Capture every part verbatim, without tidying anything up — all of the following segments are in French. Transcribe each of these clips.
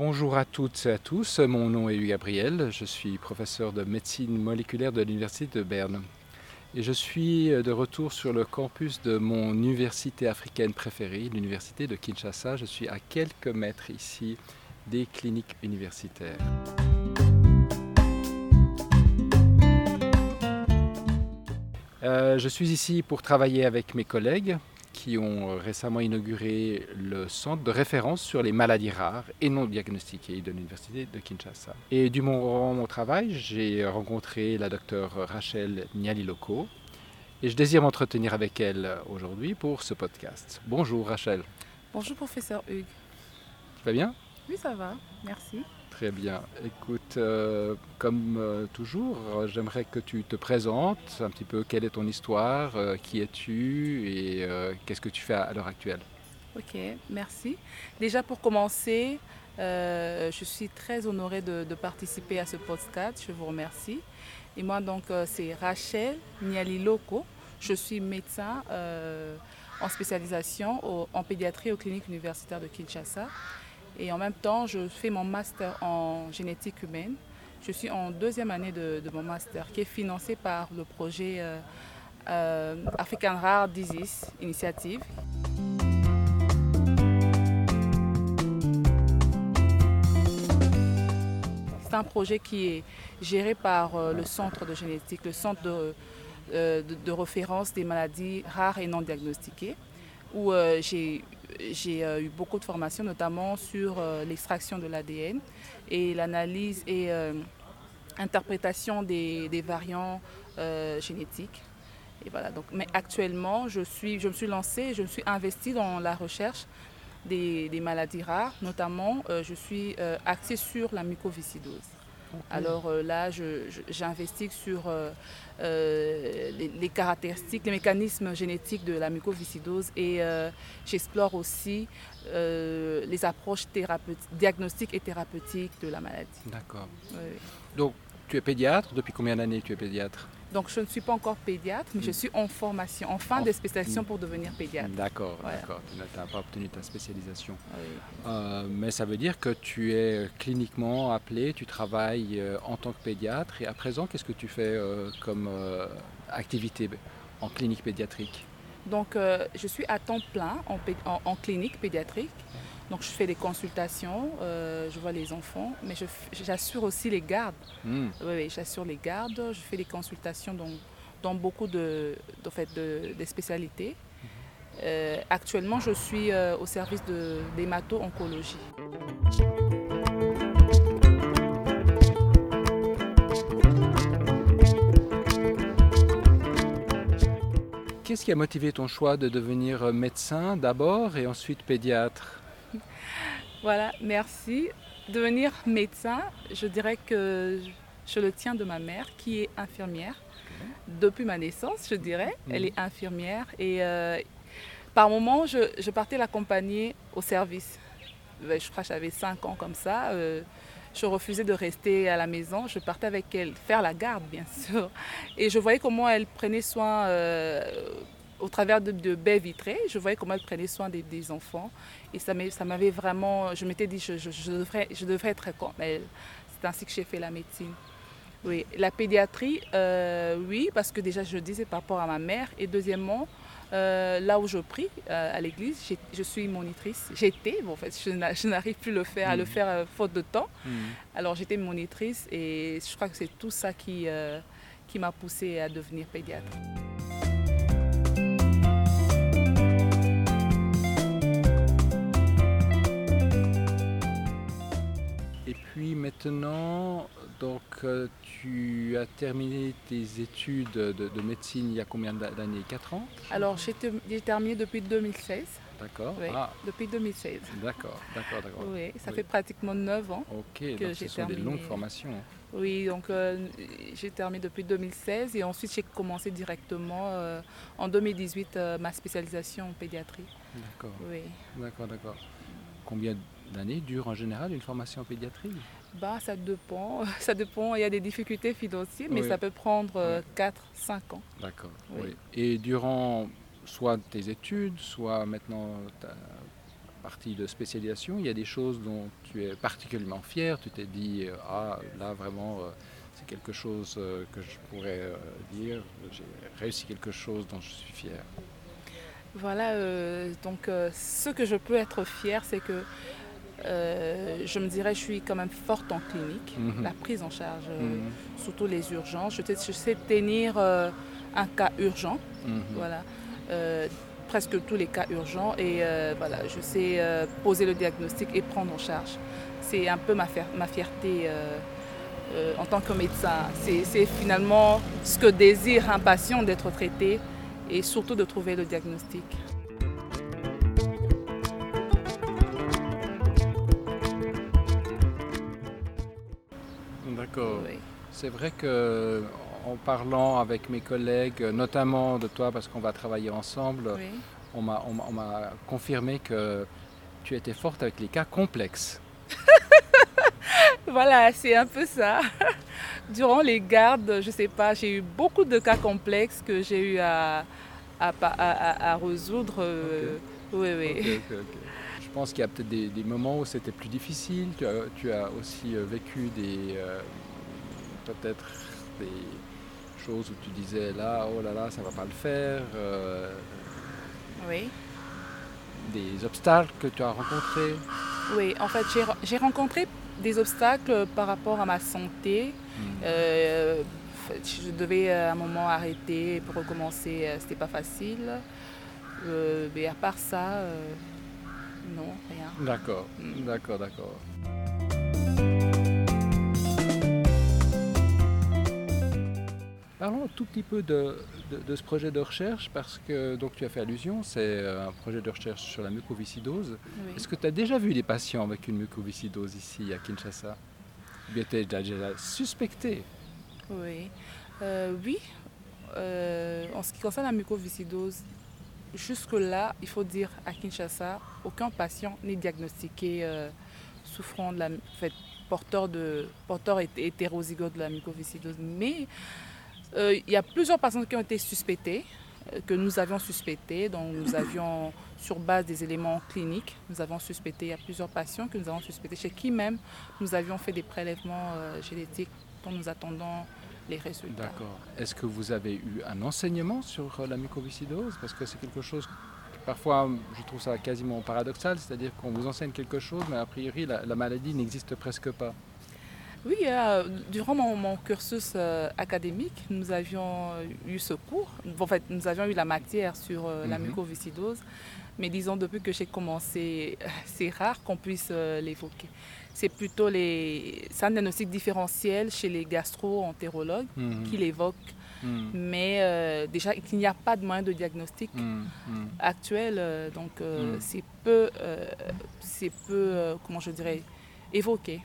Bonjour à toutes et à tous, mon nom est Hugues Gabriel, je suis professeur de médecine moléculaire de l'Université de Berne. Et je suis de retour sur le campus de mon université africaine préférée, l'université de Kinshasa. Je suis à quelques mètres ici des cliniques universitaires. Euh, je suis ici pour travailler avec mes collègues qui ont récemment inauguré le centre de référence sur les maladies rares et non diagnostiquées de l'université de Kinshasa. Et durant mon travail, j'ai rencontré la docteure Rachel Nyaliloko et je désire m'entretenir avec elle aujourd'hui pour ce podcast. Bonjour Rachel. Bonjour professeur Hugues. Tu vas bien? Oui, ça va, merci. Très bien. Écoute, euh, comme euh, toujours, euh, j'aimerais que tu te présentes un petit peu quelle est ton histoire, euh, qui es-tu et euh, qu'est-ce que tu fais à, à l'heure actuelle. Ok, merci. Déjà pour commencer, euh, je suis très honorée de, de participer à ce podcast. Je vous remercie. Et moi, donc, euh, c'est Rachel Nyaliloko. Je suis médecin euh, en spécialisation au, en pédiatrie aux cliniques universitaires de Kinshasa. Et en même temps, je fais mon master en génétique humaine. Je suis en deuxième année de, de mon master qui est financé par le projet euh, euh, African Rare Disease Initiative. C'est un projet qui est géré par euh, le centre de génétique, le centre de, euh, de, de référence des maladies rares et non diagnostiquées, où euh, j'ai J'ai euh, eu beaucoup de formations, notamment sur euh, l'extraction de l'A D N et l'analyse et euh, interprétation des, des variants euh, génétiques. Et voilà, donc, mais actuellement, je, suis, je me suis lancée, je me suis investie dans la recherche des, des maladies rares. Notamment, euh, je suis euh, axée sur la mucoviscidose. Okay. Alors euh, là, je, je, j'investigue sur euh, euh, les, les caractéristiques, les mécanismes génétiques de la mucoviscidose et euh, j'explore aussi euh, les approches diagnostiques et thérapeutiques de la maladie. D'accord. Oui. Donc, tu es pédiatre. Depuis combien d'années tu es pédiatre? Donc, je ne suis pas encore pédiatre, mais mmh. je suis en formation, en fin en... de spécialisation pour devenir pédiatre. D'accord, voilà. D'accord. Tu n'as pas obtenu ta spécialisation. Oui. Euh, mais ça veut dire que tu es cliniquement appelé, tu travailles euh, en tant que pédiatre. Et à présent, qu'est-ce que tu fais euh, comme euh, activité en clinique pédiatrique? Donc, euh, je suis à temps plein en, en, en clinique pédiatrique. Donc, je fais des consultations, euh, je vois les enfants, mais je, j'assure aussi les gardes. Mm. Oui, oui, j'assure les gardes, je fais des consultations dans, dans beaucoup de, de, fait, de, de spécialités. Mm. Euh, actuellement, je suis euh, au service de, d'hémato-oncologie. Qu'est-ce qui a motivé ton choix de devenir médecin d'abord et ensuite pédiatre? Voilà, merci. Devenir médecin, je dirais que je le tiens de ma mère qui est infirmière. Okay. Depuis ma naissance, je dirais. Mmh. Elle est infirmière et euh, par moments, je, je partais l'accompagner au service. Je crois que j'avais cinq ans comme ça. Euh, je refusais de rester à la maison. Je partais avec elle, faire la garde, bien sûr. Et je voyais comment elle prenait soin... Euh, au travers de, de baies vitrées, je voyais comment elle prenait soin des, des enfants. Et ça m'avait vraiment... Je m'étais dit, je, je, je, devrais, je devrais être comme elle. C'est ainsi que j'ai fait la médecine. Oui, la pédiatrie, euh, oui, parce que déjà, je le disais par rapport à ma mère. Et deuxièmement, euh, là où je prie, euh, à l'église, je suis monitrice. J'étais, bon, en fait, je n'arrive plus le faire, mmh. à le faire euh, faute de temps. Mmh. Alors, j'étais monitrice et je crois que c'est tout ça qui, euh, qui m'a poussée à devenir pédiatre. Et puis maintenant, donc, euh, tu as terminé tes études de, de médecine il y a combien d'années? quatre ans? Alors, j'ai terminé depuis deux mille seize. D'accord. Oui, ah. depuis deux mille seize. D'accord, d'accord, d'accord. Oui, ça oui. fait pratiquement neuf ans Ok, que donc ce j'ai sont terminé. des longues formations. Oui, donc euh, j'ai terminé depuis deux mille seize et ensuite j'ai commencé directement euh, en deux mille dix-huit euh, ma spécialisation en pédiatrie. D'accord. Oui. D'accord, d'accord. Combien d'années dure en général une formation en pédiatrie? Bah, ça dépend, ça dépend, il y a des difficultés financières, mais oui. ça peut prendre euh, oui. quatre à cinq ans. D'accord, oui. oui. Et durant soit tes études, soit maintenant ta, partie de spécialisation, il y a des choses dont tu es particulièrement fier, tu t'es dit, euh, ah là vraiment, euh, c'est quelque chose euh, que je pourrais euh, dire, j'ai réussi quelque chose dont je suis fier. Voilà, euh, donc euh, ce que je peux être fière, c'est que euh, je me dirais, je suis quand même forte en clinique, Mhm. la prise en charge, euh, Mhm. surtout les urgences. Je, sais- je sais tenir euh, un cas urgent, Mhm. voilà, euh, presque tous les cas urgents, et euh, voilà, je sais euh, poser le diagnostic et prendre en charge. C'est un peu ma, fier- ma fierté euh, euh, en tant que médecin. C'est c'est finalement ce que désire un patient, d'être traité et surtout de trouver le diagnostic. D'accord. Oui, C'est vrai que en parlant avec mes collègues, notamment de toi parce qu'on va travailler ensemble, oui. on m'a on m'a- on m'a confirmé que tu étais forte avec les cas complexes. Voilà, c'est un peu ça. Durant les gardes, je sais pas, j'ai eu beaucoup de cas complexes que j'ai eu à, à, pa- à- à- à résoudre. Ok, euh, oui, ok, oui. ok, ok. Je pense qu'il y a peut-être des, des moments où c'était plus difficile. Tu as, tu as aussi euh, vécu des euh, peut-être des choses où tu disais là, oh là là, ça va pas le faire. euh, Oui, des obstacles que tu as rencontrés. oui. En fait, j'ai j'ai rencontré des obstacles par rapport à ma santé. Hmm. Euh, je devais à un moment arrêter pour recommencer. euh, C'était pas facile. Euh, mais à part ça, euh, non, rien. D'accord, Mm. d'accord, d'accord. Parlons un tout petit peu de, de- de ce projet de recherche parce que donc tu as fait allusion, c'est euh, un projet de recherche sur la mucoviscidose. Oui. Est-ce que tu as déjà vu des patients avec une mucoviscidose ici à Kinshasa? Ou bien tu as déjà suspecté? Oui. Euh, oui. Euh, en ce qui concerne la mucoviscidose, jusque-là, il faut dire à Kinshasa, aucun patient n'est diagnostiqué euh, souffrant de la, en fait, porteur, de, porteur hét- hétérozygote de la mucoviscidose. Mais euh, il y a plusieurs patients qui ont été suspectés, euh, que nous avions suspectés. Donc nous avions, sur base des éléments cliniques, nous avons suspecté, il y a plusieurs patients que nous avons suspectés, chez qui même nous avions fait des prélèvements euh, génétiques dont nous attendons les résultats. D'accord. Est-ce que vous avez eu un enseignement sur euh, la mucoviscidose? Parce que c'est quelque chose, parfois je trouve ça quasiment paradoxal, c'est-à-dire qu'on vous enseigne quelque chose, mais a priori la, la maladie n'existe presque pas. Oui, euh, durant mon, mon cursus euh, académique, nous avions euh, eu ce cours. En fait, nous avions eu la matière sur euh, la Mhm. mucoviscidose. Mais disons, depuis que j'ai commencé, c'est rare qu'on puisse euh, l'évoquer. C'est plutôt les, c'est un diagnostic différentiel chez les gastro-entérologues Mhm. qui l'évoquent. Mhm. Mais euh, déjà, il n'y a pas de moyen de diagnostic Mhm. Mhm. actuel. euh, donc, euh, Mhm. c'est peu, euh, c'est peu euh, comment je dirais, évoqué.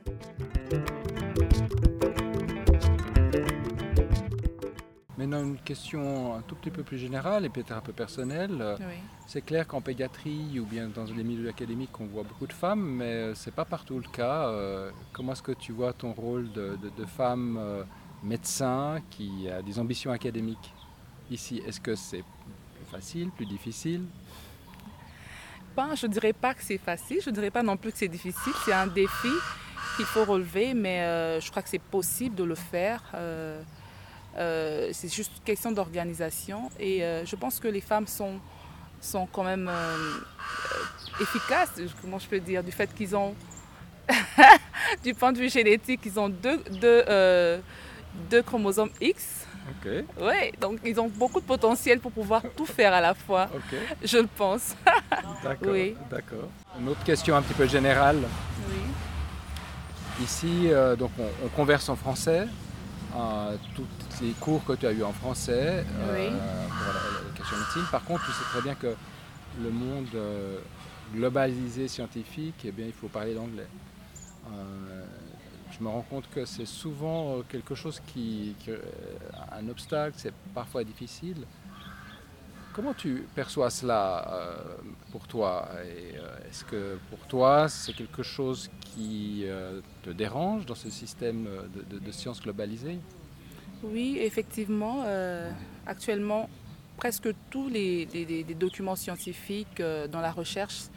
Maintenant, une question un tout petit peu plus générale et peut-être un peu personnelle. Euh, Oui. C'est clair qu'en pédiatrie ou bien dans les milieux académiques, on voit beaucoup de femmes, mais euh, c'est pas partout le cas. Euh, Comment est-ce que tu vois ton rôle de, de- de femme euh, médecin qui a des ambitions académiques ici? Est-ce que c'est plus facile, plus difficile? Ben, je ne dirais pas que c'est facile, je ne dirais pas non plus que c'est difficile. C'est un défi qu'il faut relever, mais euh, je crois que c'est possible de le faire. Euh, euh, c'est juste une question d'organisation. Et euh, je pense que les femmes sont, sont quand même euh, efficaces, comment je peux dire, du fait qu'ils ont, du point de vue génétique, ils ont deux, deux, euh, deux chromosomes X. Ok, Ouais, donc ils ont beaucoup de potentiel pour pouvoir tout faire à la fois, ok, je le pense. d'accord, Oui. d'accord. Une autre question un petit peu générale. Oui. Ici, euh, donc on, on converse en français. Euh, tous les cours que tu as eu en français Oui. euh, pour la, la question médecine. Par contre, tu sais très bien que le monde euh, globalisé scientifique, eh bien, il faut parler l'anglais. Euh, je me rends compte que c'est souvent quelque chose qui, qui euh, un obstacle, c'est parfois difficile. Comment tu perçois cela euh, pour toi? Et, euh, Est-ce que pour toi, c'est quelque chose qui euh, te dérange dans ce système de, de, de sciences globalisées? Oui, effectivement, euh, actuellement, presque tous les, les- les- les documents scientifiques euh, dans la recherche,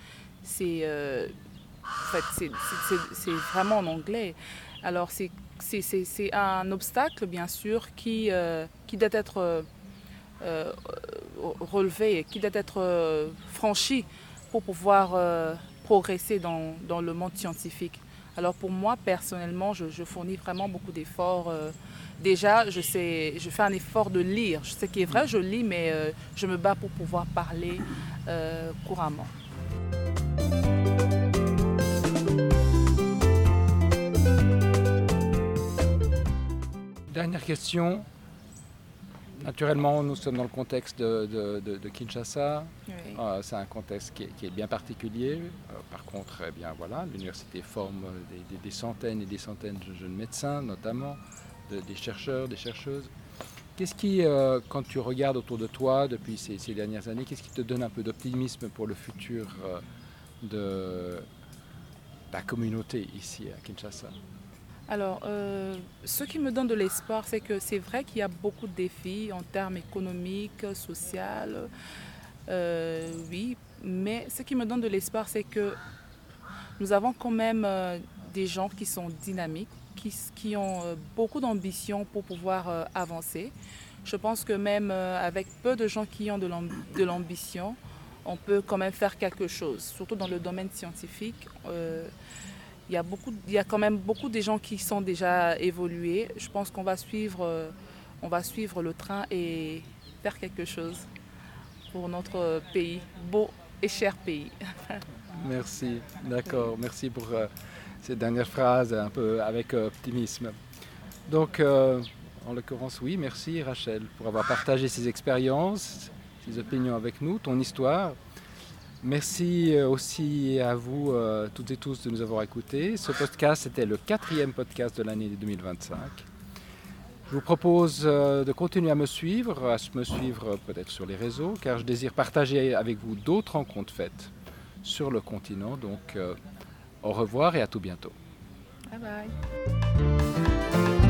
c'est euh, en fait, c'est, c'est, c'est, c'est vraiment en anglais. Alors c'est, c'est, c'est, c'est un obstacle, bien sûr, qui, euh, qui doit être euh, euh, relevé, qui doit être euh, franchi pour pouvoir euh, progresser dans, dans le monde scientifique. Alors pour moi, personnellement, je, je fournis vraiment beaucoup d'efforts. Euh, déjà, je, sais, je fais un effort de lire. Je sais qu'il est vrai, je lis, mais euh, je me bats pour pouvoir parler euh, couramment. Dernière question. Naturellement, nous sommes dans le contexte de, de, de, de Kinshasa. Oui. Euh, c'est un contexte qui est, qui est bien particulier. Euh, par contre, eh bien, voilà, l'université forme des, des, des centaines et des centaines de jeunes médecins, notamment, de, des chercheurs, des chercheuses. Qu'est-ce qui, euh, quand tu regardes autour de toi depuis ces, ces dernières années, qu'est-ce qui te donne un peu d'optimisme pour le futur euh, de la communauté ici à Kinshasa? Alors, euh, ce qui me donne de l'espoir, c'est que c'est vrai qu'il y a beaucoup de défis en termes économiques, sociaux, euh, oui, mais ce qui me donne de l'espoir, c'est que nous avons quand même euh, des gens qui sont dynamiques, qui, qui ont euh, beaucoup d'ambition pour pouvoir euh, avancer. Je pense que même euh, avec peu de gens qui ont de l'ambition, on peut quand même faire quelque chose, surtout dans le domaine scientifique. Euh, Il y, a beaucoup, il y a quand même beaucoup de gens qui sont déjà évolués. Je pense qu'on va suivre, on va suivre le train et faire quelque chose pour notre pays, beau et cher pays. Merci, d'accord. Merci pour euh, cette dernière phrase, un peu avec euh, optimisme. Donc, euh, en l'occurrence, oui, merci Rachel pour avoir partagé ces expériences, ces opinions avec nous, ton histoire. Merci aussi à vous euh, toutes et tous de nous avoir écoutés. Ce podcast était le quatrième podcast de l'année deux mille vingt-cinq. Je vous propose euh, de continuer à me suivre, à me suivre peut-être sur les réseaux, car je désire partager avec vous d'autres rencontres faites sur le continent. Donc, euh, au revoir et à tout bientôt. Bye bye.